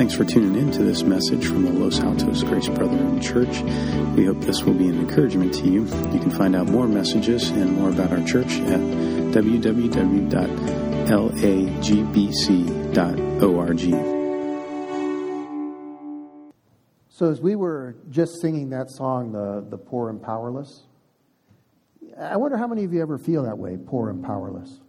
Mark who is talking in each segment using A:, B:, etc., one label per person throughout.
A: Thanks for tuning in to this message from the Los Altos Grace Brotherhood Church. We hope this will be an encouragement to you. You can find out more messages and more about our church at www.lagbc.org.
B: So as we were just singing that song, the Poor and Powerless, I wonder how many of you ever feel that way, poor and powerless.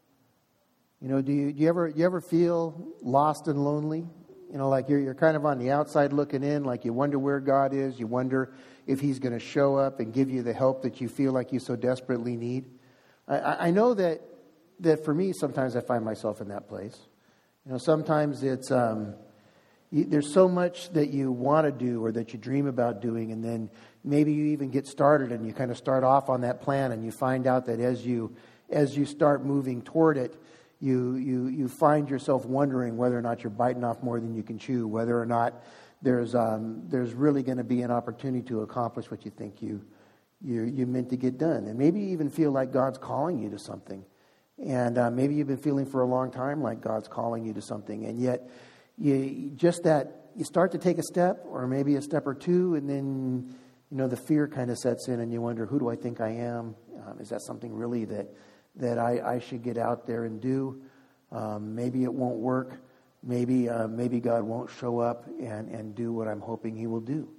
B: You know, do you ever feel lost and lonely? You know, like you're kind of on the outside looking in, like you wonder where God is. You wonder if He's going to show up and give you the help that you feel like you so desperately need. I know that for me, sometimes I find myself in that place. You know, sometimes it's there's so much that you want to do or that you dream about doing, and then maybe you even get started and you kind of start off on that plan, and you find out that as you start moving toward it, you find yourself wondering whether or not you're biting off more than you can chew, whether or not there's really going to be an opportunity to accomplish what you think you meant to get done. And maybe you even feel like God's calling you to something. And maybe you've been feeling for a long time like God's calling you to something. And yet you start to take a step or maybe a step or two, and then, you know, the fear kind of sets in and you wonder, who do I think I am? Is that something really that I should get out there and do? Maybe it won't work. Maybe God won't show up and do what I'm hoping He will do.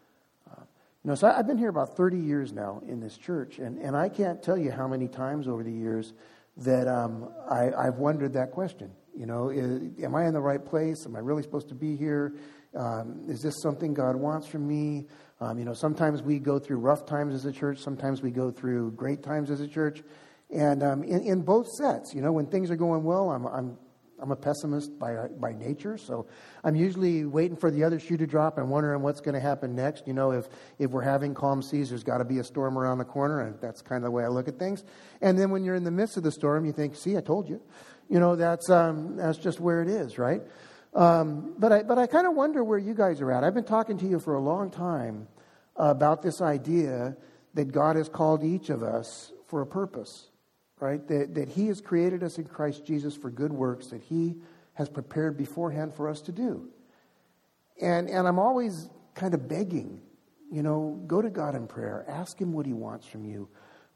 B: So I've been here about 30 years now in this church, and I can't tell you how many times over the years that I've wondered that question. You know, am I in the right place? Am I really supposed to be here? Is this something God wants from me? Sometimes we go through rough times as a church. Sometimes we go through great times as a church. And in both sets, you know, when things are going well, I'm a pessimist by nature, so I'm usually waiting for the other shoe to drop and wondering what's going to happen next. You know, if we're having calm seas, there's got to be a storm around the corner, and that's kind of the way I look at things. And then when you're in the midst of the storm, you think, "See, I told you." You know, that's just where it is, right? But I kind of wonder where you guys are at. I've been talking to you for a long time about this idea that God has called each of us for a purpose. Right? That He has created us in Christ Jesus for good works that He has prepared beforehand for us to do. And I'm always kind of begging, you know, go to God in prayer. Ask Him what He wants from you.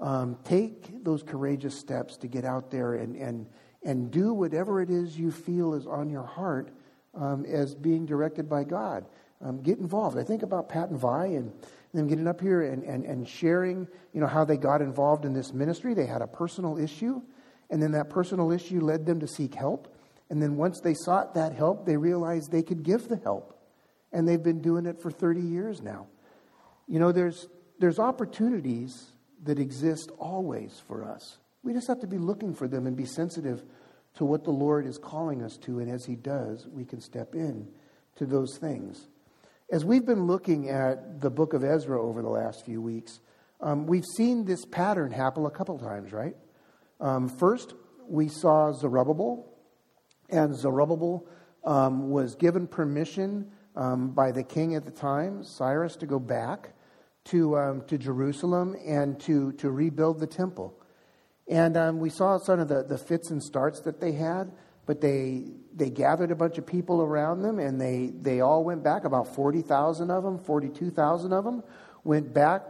B: Take those courageous steps to get out there and do whatever it is you feel is on your heart as being directed by God. Get involved. I think about Pat and Vi and them getting up here and sharing, you know, how they got involved in this ministry. They had a personal issue, and then that personal issue led them to seek help. And then once they sought that help, they realized they could give the help. And they've been doing it for 30 years now. You know, there's opportunities that exist always for us. We just have to be looking for them and be sensitive to what the Lord is calling us to. And as He does, we can step in to those things. As we've been looking at the book of Ezra over the last few weeks, we've seen this pattern happen a couple times, right? First, we saw Zerubbabel, and Zerubbabel was given permission by the king at the time, Cyrus, to go back to Jerusalem and to rebuild the temple. And we saw some of the fits and starts that they had. But they gathered a bunch of people around them, and they all went back. About 40,000 of them, 42,000 of them, went back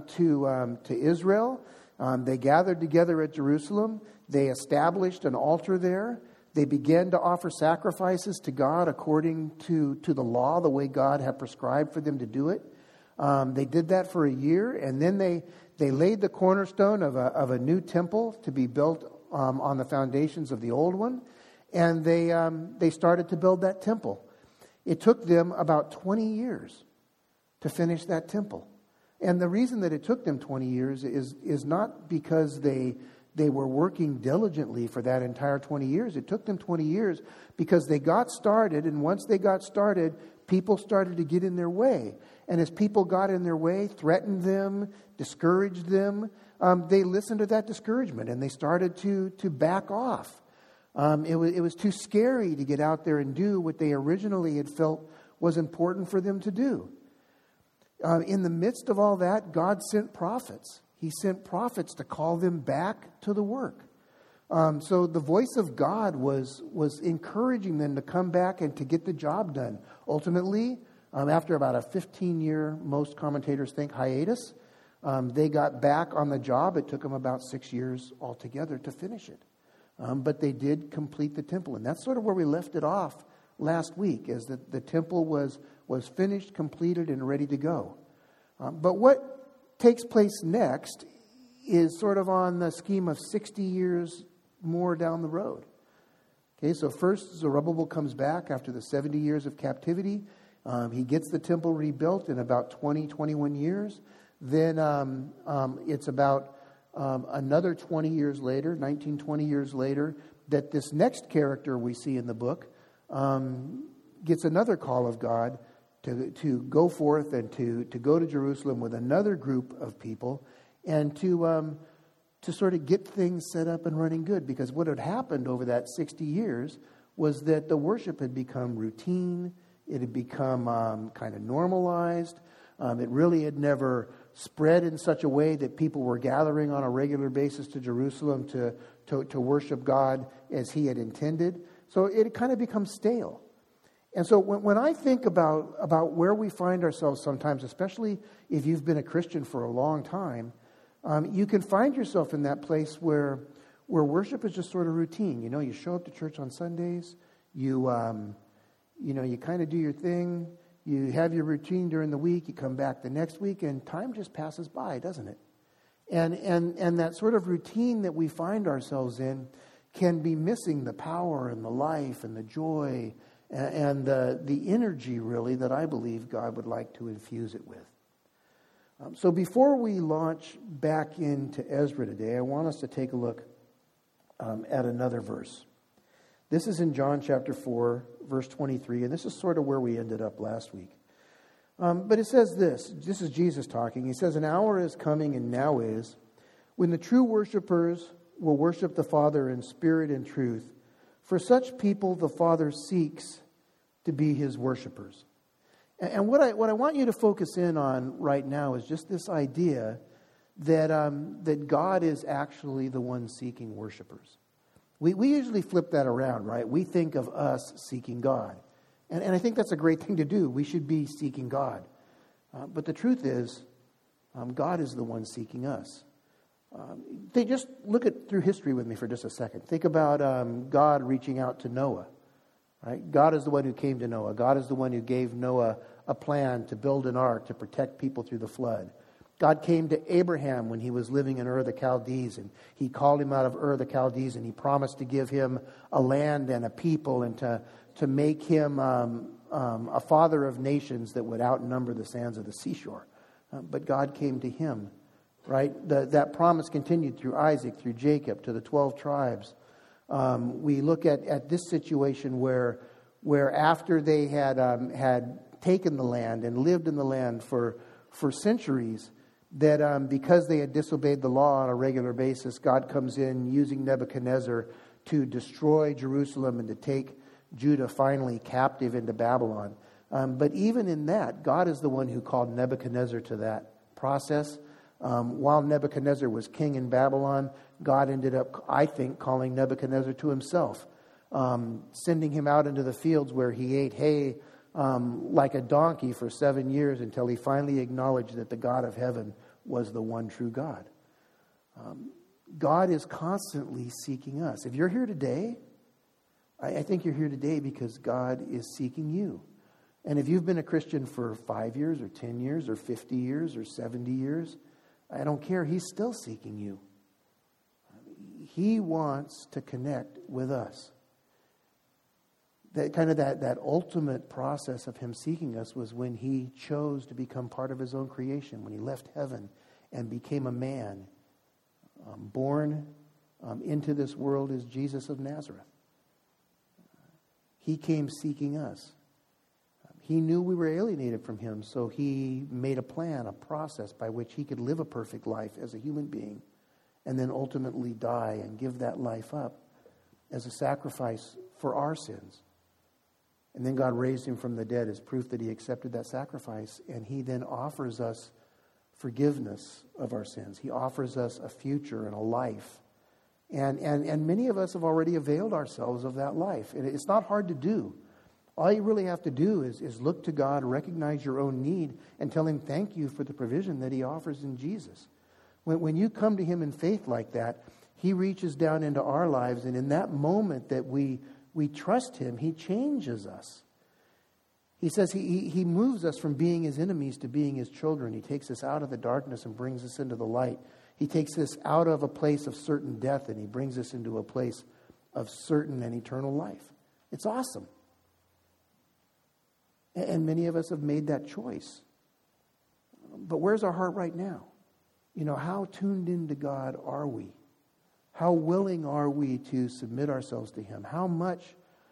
B: to Israel. They gathered together at Jerusalem. They established an altar there. They began to offer sacrifices to God according to the law, the way God had prescribed for them to do it. They did that for a year, and then they laid the cornerstone of a new temple to be built on the foundations of the old one. And they started to build that temple. It took them about 20 years to finish that temple. And the reason that it took them 20 years is not because they were working diligently for that entire 20 years. It took them 20 years because they got started, and once they got started, people started to get in their way. And as people got in their way, threatened them, discouraged them, they listened to that discouragement and they started to back off. It was too scary to get out there and do what they originally had felt was important for them to do. In the midst of all that, God sent prophets. He sent prophets to call them back to the work. So the voice of God was encouraging them to come back and to get the job done. Ultimately, after about a 15-year, most commentators think, hiatus, they got back on the job. It took them about 6 years altogether to finish it. But they did complete the temple. And that's sort of where we left it off last week, is that the temple was finished, completed, and ready to go. But what takes place next is sort of on the scheme of 60 years more down the road. Okay, so first Zerubbabel comes back after the 70 years of captivity. He gets the temple rebuilt in about 21 years. Then it's about another 20 years later, 20 years later, that this next character we see in the book gets another call of God to go forth and to go to Jerusalem with another group of people and to sort of get things set up and running good. Because what had happened over that 60 years was that the worship had become routine. It had become kind of normalized. It really had never spread in such a way that people were gathering on a regular basis to Jerusalem to worship God as He had intended. So it had kind of become stale. And so when I think about where we find ourselves sometimes, especially if you've been a Christian for a long time, you can find yourself in that place where worship is just sort of routine. You know, you show up to church on Sundays, you kind of do your thing, you have your routine during the week, you come back the next week, and time just passes by, doesn't it? And that sort of routine that we find ourselves in can be missing the power and the life and the joy and the energy, really, that I believe God would like to infuse it with. So before we launch back into Ezra today, I want us to take a look at another verse. This is in John chapter 4, verse 23, and this is sort of where we ended up last week. But it says this is Jesus talking. He says, "An hour is coming and now is, when the true worshipers will worship the Father in spirit and truth. For such people the Father seeks to be His worshipers." And what I want you to focus in on right now is just this idea that God is actually the one seeking worshipers. We usually flip that around, right? We think of us seeking God. And I think that's a great thing to do. We should be seeking God. But the truth is, God is the one seeking us. Just look through history with me for just a second. Think about God reaching out to Noah. Right? God is the one who came to Noah. God is the one who gave Noah a plan to build an ark to protect people through the flood. God came to Abraham when he was living in Ur the Chaldees, and He called him out of Ur the Chaldees, and He promised to give him a land and a people, and to make him a father of nations that would outnumber the sands of the seashore. But God came to him, right? That promise continued through Isaac, through Jacob, to the 12 tribes. We look at this situation where after they had taken the land and lived in the land for centuries, that because they had disobeyed the law on a regular basis, God comes in using Nebuchadnezzar to destroy Jerusalem and to take Judah finally captive into Babylon. But even in that, God is the one who called Nebuchadnezzar to that process. While Nebuchadnezzar was king in Babylon, God ended up, I think, calling Nebuchadnezzar to Himself, sending him out into the fields where he ate hay like a donkey for 7 years until he finally acknowledged that the God of heaven was the one true God. God is constantly seeking us. If you're here today, I think you're here today because God is seeking you. And if you've been a Christian for 5 years or 10 years or 50 years or 70 years, I don't care. He's still seeking you. He wants to connect with us. That ultimate process of Him seeking us was when He chose to become part of His own creation, when He left heaven and became a man, born into this world as Jesus of Nazareth. He came seeking us. He knew we were alienated from Him, so He made a plan, a process by which He could live a perfect life as a human being and then ultimately die and give that life up as a sacrifice for our sins. And then God raised Him from the dead as proof that He accepted that sacrifice, and He then offers us forgiveness of our sins. He offers us a future and a life And many of us have already availed ourselves of that life. And it's not hard to do. All you really have to do is look to God, recognize your own need, and tell Him thank you for the provision that He offers in Jesus. When you come to Him in faith like that, He reaches down into our lives, and in that moment that we trust Him, He changes us. He says he moves us from being His enemies to being His children. He takes us out of the darkness and brings us into the light. He takes us out of a place of certain death and He brings us into a place of certain and eternal life. It's awesome. And many of us have made that choice. But where's our heart right now? How tuned into God are we? How willing are we to submit ourselves to Him? How much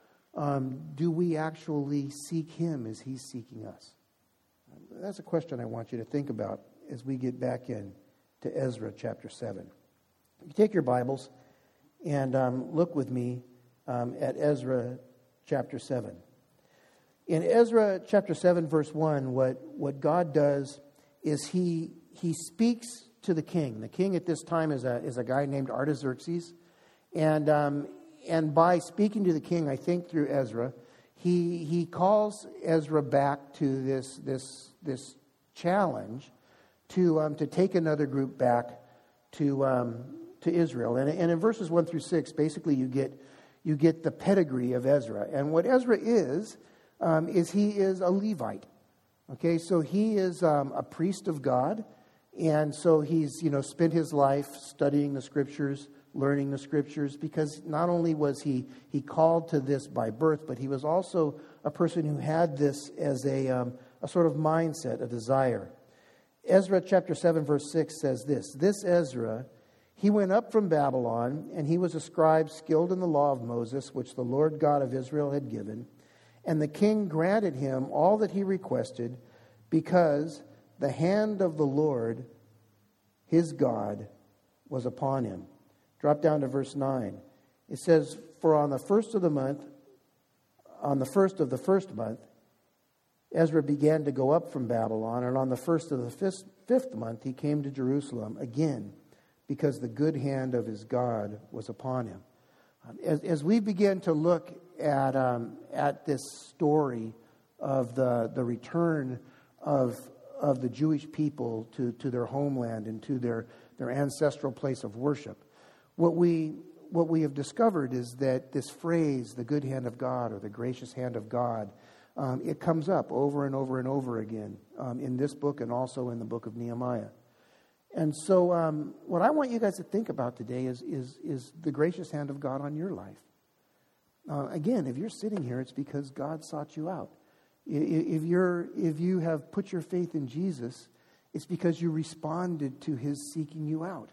B: do we actually seek Him as He's seeking us? That's a question I want you to think about as we get back in to Ezra chapter 7. You take your Bibles and look with me at Ezra chapter 7. In Ezra chapter 7, verse 1, what God does is He speaks to the king. The king at this time is a guy named Artaxerxes. And by speaking to the king, I think through Ezra, he calls Ezra back to this challenge to take another group back to Israel. And in verses 1 through 6, basically you get the pedigree of Ezra. And what Ezra is he is a Levite. Okay, so he is a priest of God, and so he's spent his life studying the Scriptures, learning the Scriptures, because not only was he called to this by birth, but he was also a person who had this as a sort of mindset, a desire. Ezra chapter 7 verse 6 says this Ezra, he went up from Babylon, and he was a scribe skilled in the law of Moses, which the Lord God of Israel had given. And the king granted him all that he requested, because the hand of the Lord, his God, was upon him. Drop down to verse 9. It says, for on the first of the month, on the first of the first month, Ezra began to go up from Babylon, and on the first of the fifth month he came to Jerusalem again, because the good hand of his God was upon him. As we begin to look at this story of the return of the Jewish people to their homeland and to their ancestral place of worship, what we have discovered is that this phrase, the good hand of God or the gracious hand of God, it comes up over and over and over again in this book and also in the book of Nehemiah. And so what I want you guys to think about today is the gracious hand of God on your life. Again, if you're sitting here, it's because God sought you out. If you have put your faith in Jesus, it's because you responded to His seeking you out.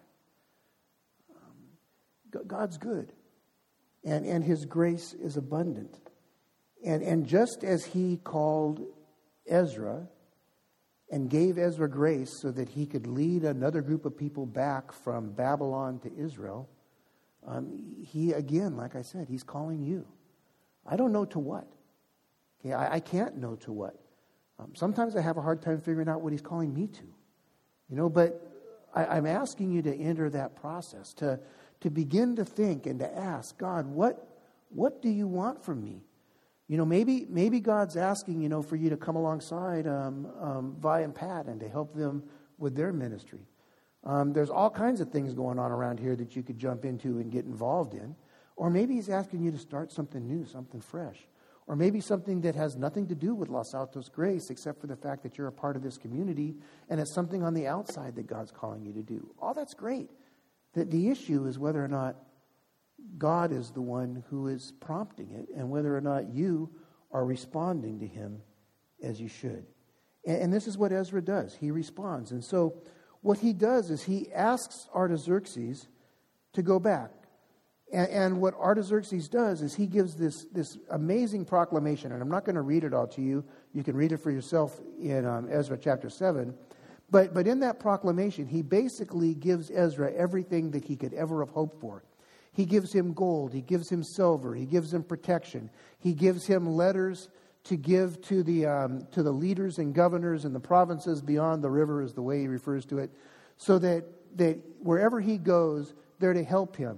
B: God's good, and His grace is abundant. And just as He called Ezra and gave Ezra grace so that he could lead another group of people back from Babylon to Israel, he, again, like I said, He's calling you. I don't know to what. Okay, I can't know to what. Sometimes I have a hard time figuring out what He's calling me to. But I'm asking you to enter that process, to begin to think and to ask, God, what do you want from me? Maybe God's asking, for you to come alongside Vi and Pat and to help them with their ministry. There's all kinds of things going on around here that you could jump into and get involved in. Or maybe He's asking you to start something new, something fresh. Or maybe something that has nothing to do with Los Altos Grace, except for the fact that you're a part of this community, and it's something on the outside that God's calling you to do. All that's great. The issue is whether or not God is the one who is prompting it, and whether or not you are responding to Him as you should. And this is what Ezra does. He responds. And so what he does is he asks Artaxerxes to go back. And what Artaxerxes does is he gives this amazing proclamation. And I'm not going to read it all to you. You can read it for yourself in Ezra chapter 7. But in that proclamation, he basically gives Ezra everything that he could ever have hoped for. He gives him gold. He gives him silver. He gives him protection. He gives him letters to give to the leaders and governors in the provinces beyond the river, is the way he refers to it, so that wherever he goes, they're to help him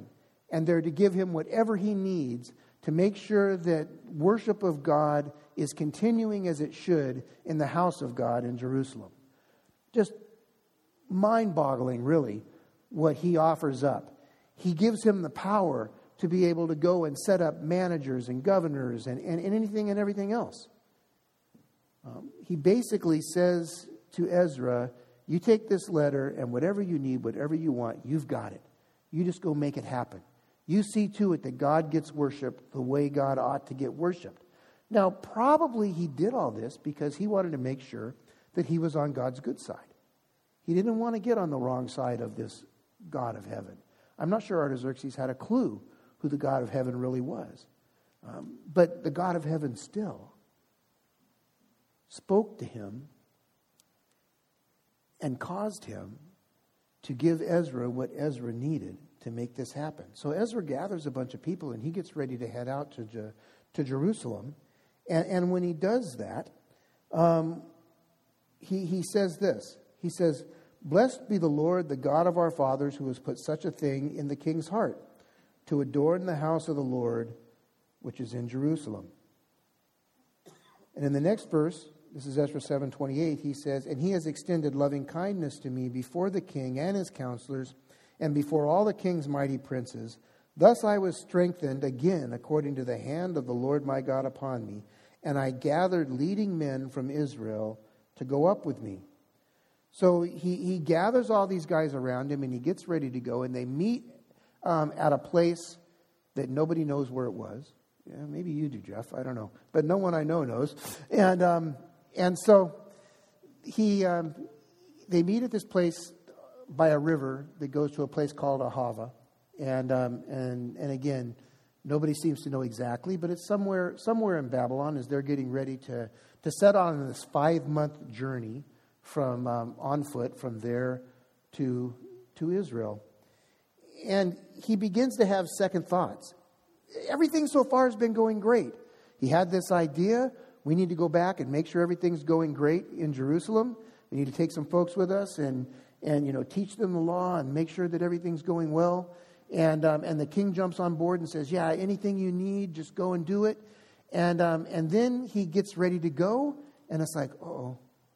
B: and they're to give him whatever he needs to make sure that worship of God is continuing as it should in the house of God in Jerusalem. Just mind-boggling, really, what he offers up. He gives him the power to be able to go and set up managers and governors and anything and everything else. He basically says to Ezra, you take this letter and whatever you need, whatever you want, you've got it. You just go make it happen. You see to it that God gets worshiped the way God ought to get worshiped. Now, probably he did all this because he wanted to make sure that he was on God's good side. He didn't want to get on the wrong side of this God of heaven. I'm not sure Artaxerxes had a clue who the God of heaven really was. But the God of heaven still spoke to him and caused him to give Ezra what Ezra needed to make this happen. So Ezra gathers a bunch of people and he gets ready to head out to Jerusalem. And when he does that, he says this. He says, blessed be the Lord, the God of our fathers, who has put such a thing in the king's heart, to adorn the house of the Lord, which is in Jerusalem. And in the next verse, this is Ezra 7:28, he says, and he has extended loving kindness to me before the king and his counselors, and before all the king's mighty princes. Thus I was strengthened again according to the hand of the Lord my God upon me, and I gathered leading men from Israel to go up with me. So he gathers all these guys around him, and he gets ready to go, and they meet at a place that nobody knows where it was. Yeah, maybe you do, Jeff. I don't know, but no one I know knows. And so they meet at this place by a river that goes to a place called Ahava, and again, nobody seems to know exactly, but it's somewhere in Babylon as they're getting ready to set on this 5-month journey from on foot from there to Israel. And he begins to have second thoughts. Everything so far has been going great. He had this idea, we need to go back and make sure everything's going great in Jerusalem. We need to take some folks with us and teach them the law and make sure that everything's going well. And the king jumps on board and says, yeah, anything you need, just go and do it. And then he gets ready to go, and it's like, uh-oh.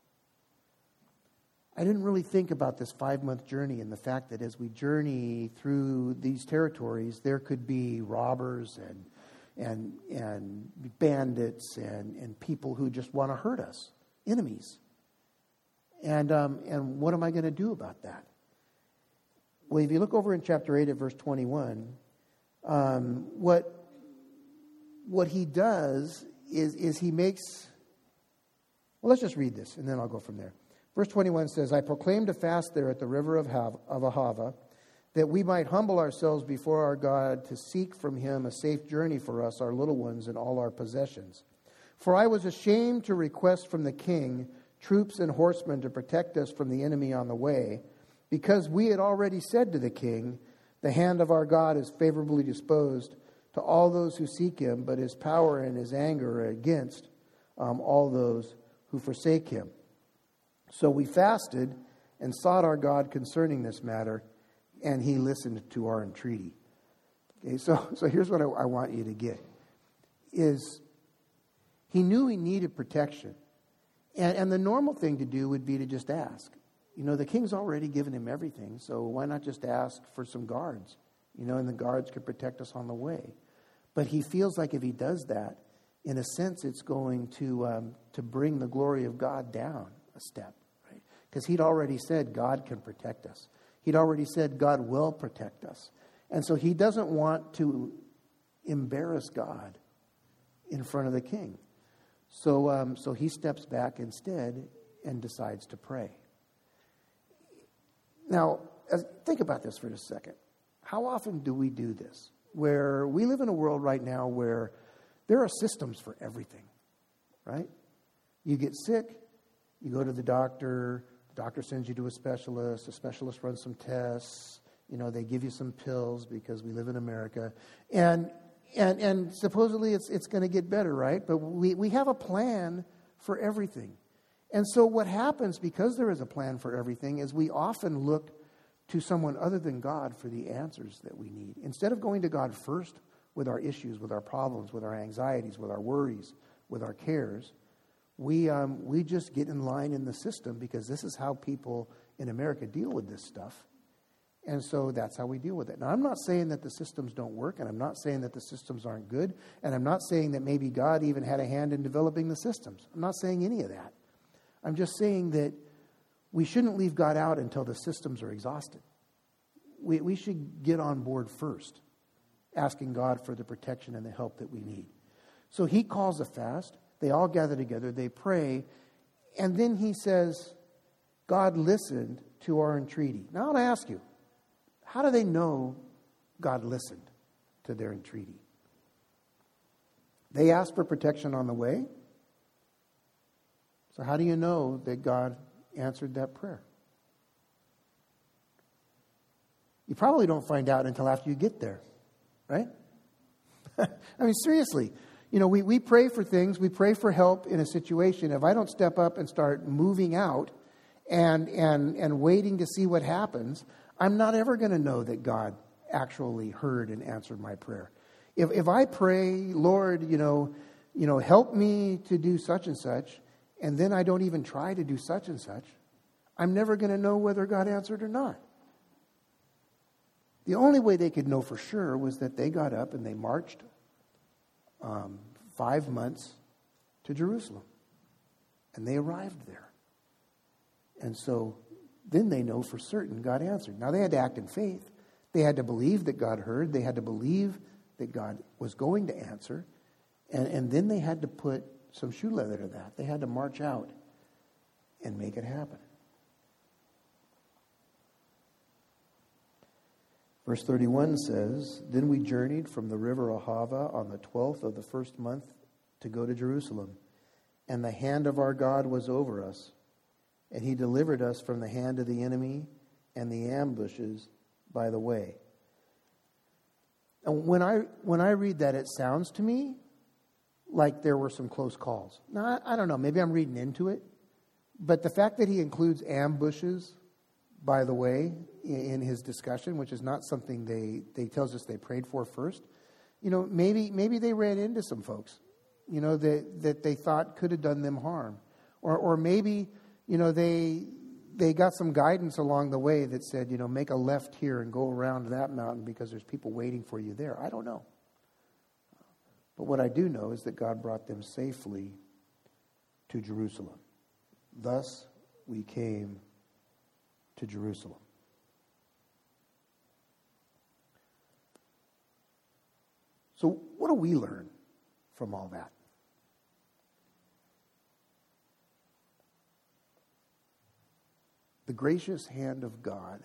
B: I didn't really think about this 5-month journey and the fact that as we journey through these territories, there could be robbers and bandits and people who just want to hurt us, enemies. And what am I going to do about that? Well, if you look over in chapter 8 at verse 21, what he does is he makes... Well, let's just read this, and then I'll go from there. Verse 21 says, I proclaimed a fast there at the river of Ahava, that we might humble ourselves before our God to seek from him a safe journey for us, our little ones, and all our possessions. For I was ashamed to request from the king troops and horsemen to protect us from the enemy on the way, because we had already said to the king, the hand of our God is favorably disposed to all those who seek him, but his power and his anger are against all those who forsake him. So we fasted and sought our God concerning this matter, and he listened to our entreaty. Okay, so here's what I want you to get, is he knew he needed protection. And the normal thing to do would be to just ask. The king's already given him everything, so why not just ask for some guards? And the guards could protect us on the way. But he feels like if he does that, in a sense, it's going to bring the glory of God down a step. Because he'd already said God can protect us. He'd already said God will protect us. And so he doesn't want to embarrass God in front of the king. So he steps back instead and decides to pray. Now, think about this for just a second. How often do we do this? Where we live in a world right now where there are systems for everything, right? You get sick, you go to the doctor sends you to a specialist runs some tests, they give you some pills because we live in America, and supposedly it's going to get better, right? But we have a plan for everything. And so what happens, because there is a plan for everything, is we often look to someone other than God for the answers that we need. Instead of going to God first with our issues, with our problems, with our anxieties, with our worries, with our cares, we just get in line in the system because this is how people in America deal with this stuff. And so that's how we deal with it. Now, I'm not saying that the systems don't work, and I'm not saying that the systems aren't good, and I'm not saying that maybe God even had a hand in developing the systems. I'm not saying any of that. I'm just saying that we shouldn't leave God out until the systems are exhausted. We should get on board first, asking God for the protection and the help that we need. So he calls a fast. They all gather together. They pray. And then he says, God listened to our entreaty. Now I want to ask you, how do they know God listened to their entreaty? They asked for protection on the way. So how do you know that God answered that prayer? You probably don't find out until after you get there, right? I mean, seriously. You know, we pray for things. We pray for help in a situation. If I don't step up and start moving out and waiting to see what happens, I'm not ever going to know that God actually heard and answered my prayer. If I pray, Lord, help me to do such and such, and then I don't even try to do such and such, I'm never going to know whether God answered or not. The only way they could know for sure was that they got up and they marched 5 months to Jerusalem. And they arrived there. And so then they know for certain God answered. Now they had to act in faith. They had to believe that God heard. They had to believe that God was going to answer. And then they had to put some shoe leather to that. They had to march out and make it happen. Verse 31 says, Then we journeyed from the river Ahava on the 12th of the first month to go to Jerusalem. And the hand of our God was over us. And he delivered us from the hand of the enemy and the ambushes by the way. And when I read that, it sounds to me like there were some close calls. Now, I don't know. Maybe I'm reading into it. But the fact that he includes ambushes by the way in his discussion, which is not something they tells us they prayed for first, maybe they ran into some folks, that they thought could have done them harm. Or maybe, they got some guidance along the way that said, make a left here and go around that mountain because there's people waiting for you there. I don't know. But what I do know is that God brought them safely to Jerusalem. Thus, we came to Jerusalem. So, what do we learn from all that? The gracious hand of God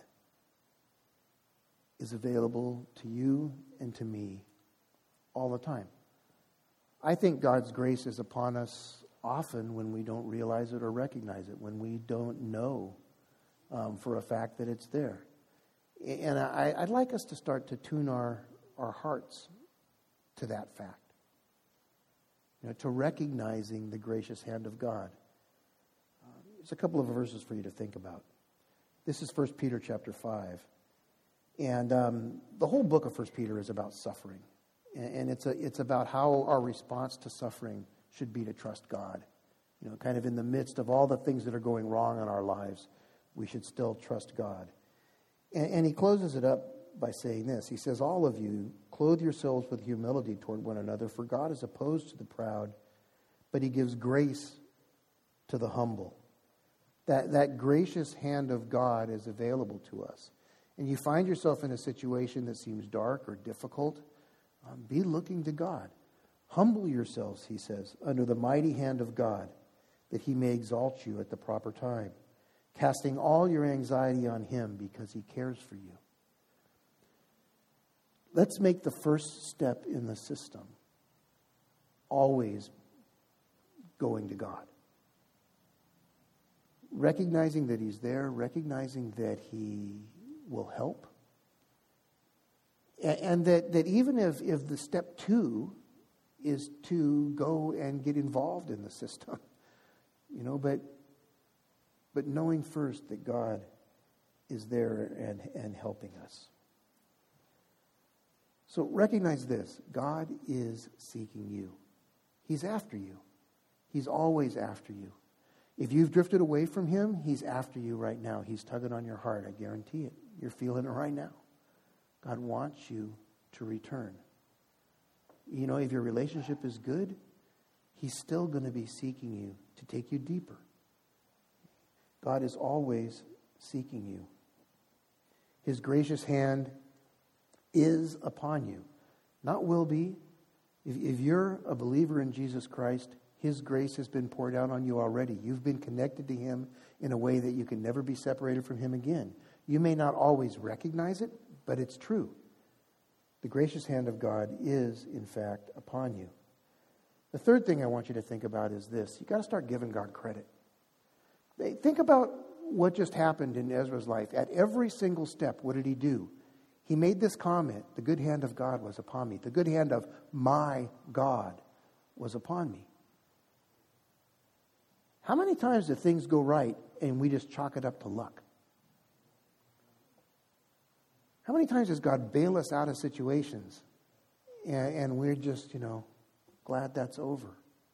B: is available to you and to me all the time. I think God's grace is upon us often when we don't realize it or recognize it, when we don't know for a fact that it's there. And I'd like us to start to tune our hearts to that fact, to recognizing the gracious hand of God. There's a couple of verses for you to think about. This is 1 Peter chapter 5. And the whole book of 1 Peter is about suffering. And it's about how our response to suffering should be to trust God. Kind of in the midst of all the things that are going wrong in our lives, we should still trust God. And he closes it up by saying this. He says, all of you, clothe yourselves with humility toward one another, for God is opposed to the proud, but he gives grace to the humble. That gracious hand of God is available to us. And you find yourself in a situation that seems dark or difficult, be looking to God. Humble yourselves, he says, under the mighty hand of God, that he may exalt you at the proper time, casting all your anxiety on him because he cares for you. Let's make the first step in the system always going to God. Recognizing that he's there, recognizing that he will help. And that even if the step 2 is to go and get involved in the system, but knowing first that God is there and helping us. So recognize this. God is seeking you. He's after you. He's always after you. If you've drifted away from him, he's after you right now. He's tugging on your heart. I guarantee it. You're feeling it right now. God wants you to return. You know, if your relationship is good, he's still going to be seeking you to take you deeper. God is always seeking you. His gracious hand is upon you, not will be. If you're a believer in Jesus Christ, his grace has been poured out on you already. You've been connected to him in a way that you can never be separated from him again. You may not always recognize it, but it's true. The gracious hand of God is, in fact, upon you. The third thing I want you to think about is this. You've got to start giving God credit. Think about what just happened in Ezra's life. At every single step, what did he do? He made this comment, the good hand of God was upon me. The good hand of my God was upon me. How many times do things go right and we just chalk it up to luck? How many times does God bail us out of situations and we're just, glad that's over?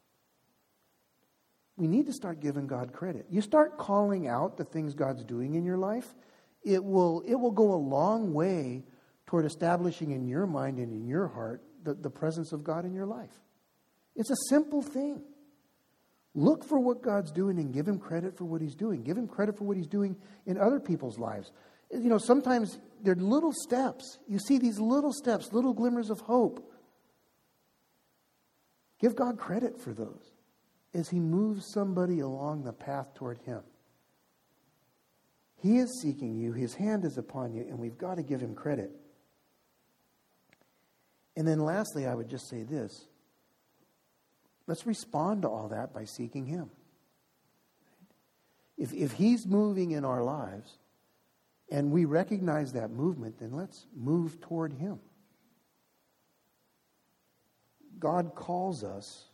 B: We need to start giving God credit. You start calling out the things God's doing in your life, it will go a long way toward establishing in your mind and in your heart the presence of God in your life. It's a simple thing. Look for what God's doing and give him credit for what he's doing. Give him credit for what he's doing in other people's lives. Sometimes they're little steps. You see these little steps, little glimmers of hope. Give God credit for those as he moves somebody along the path toward him. He is seeking you. His hand is upon you, and we've got to give him credit. And then lastly, I would just say this. Let's respond to all that by seeking him. If he's moving in our lives, and we recognize that movement, then let's move toward him. God calls us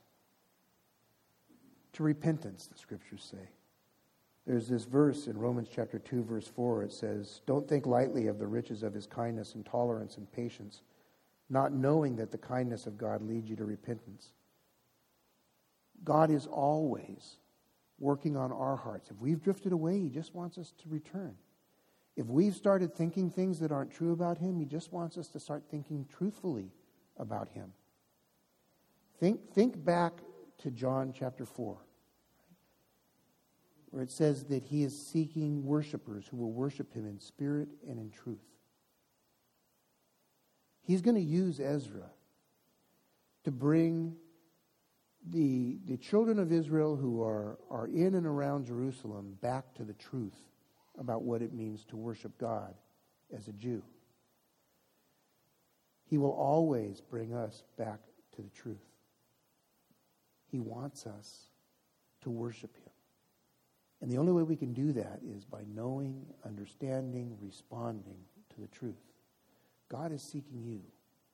B: to repentance, the scriptures say. There's this verse in Romans chapter 2, verse 4. It says, "Don't think lightly of the riches of his kindness and tolerance and patience, not knowing that the kindness of God leads you to repentance." God is always working on our hearts. If we've drifted away, he just wants us to return. If we've started thinking things that aren't true about him, he just wants us to start thinking truthfully about him. Think back to John chapter 4, where it says that he is seeking worshipers who will worship him in spirit and in truth. He's going to use Ezra to bring the children of Israel who are in and around Jerusalem back to the truth about what it means to worship God as a Jew. He will always bring us back to the truth. He wants us to worship him. And the only way we can do that is by knowing, understanding, responding to the truth. God is seeking you.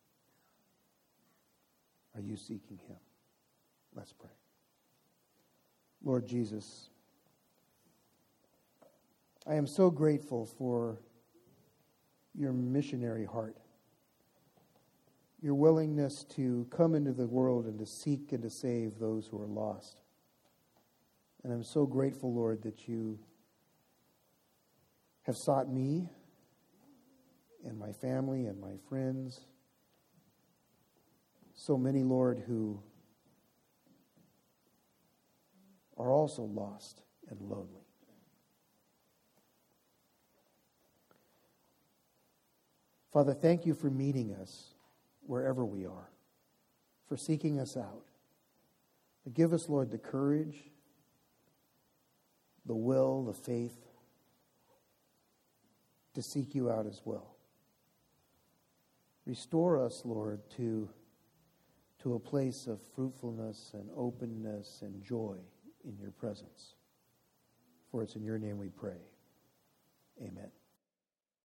B: Are you seeking him? Let's pray. Lord Jesus, I am so grateful for your missionary heart, your willingness to come into the world and to seek and to save those who are lost. And I'm so grateful, Lord, that you have sought me and my family and my friends. So many, Lord, who are also lost and lonely. Father, thank you for meeting us wherever we are, for seeking us out. But give us, Lord, the courage, the will, the faith to seek you out as well. Restore us, Lord, to a place of fruitfulness and openness and joy in your presence. For it's in your name we pray. Amen.